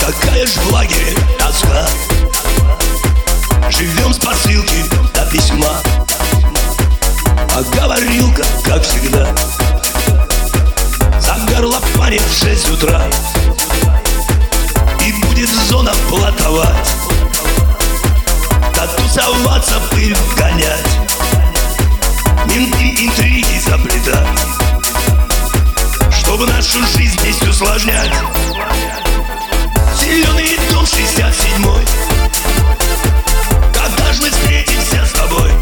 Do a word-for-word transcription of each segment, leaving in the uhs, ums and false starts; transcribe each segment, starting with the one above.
Какая ж в лагере тоска. Живем с посылки до письма, а говорилка, как всегда, загорлопанит в шесть утра и будет зона плотовать, да тусоваться, пыль гонять, менты интриги заплетать, чтобы нашу жизнь здесь усложнять. Зеленый дом шестьдесят седьмой, когда ж мы встретимся с тобой?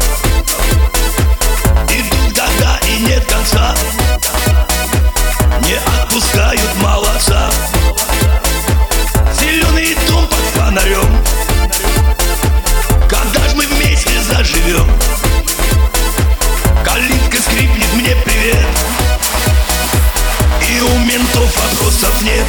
Идут года и нет конца, не отпускают молодца. Зеленый дом под фонарем, когда ж мы вместе заживем? Калитка скрипнет, мне привет, и у ментов вопросов нет.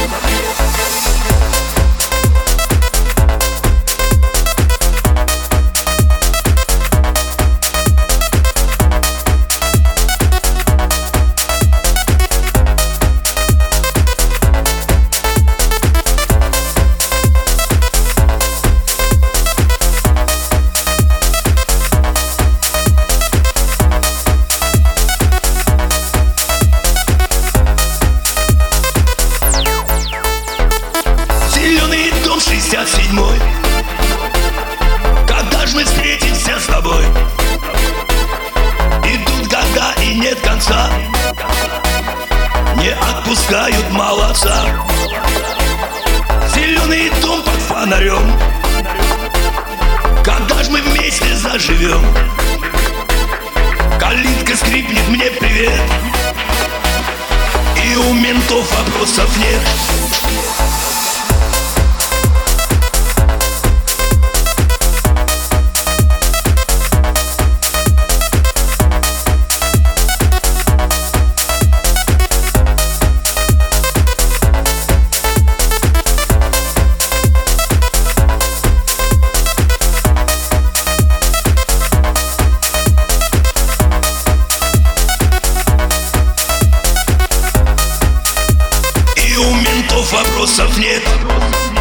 шестьдесят седьмой, когда ж мы встретимся с тобой? Идут года и нет конца, не отпускают молодца. Зеленый дом под фонарем, когда ж мы вместе заживем? Калитка скрипнет, мне привет, и у ментов вопросов нет. Вопросов нет.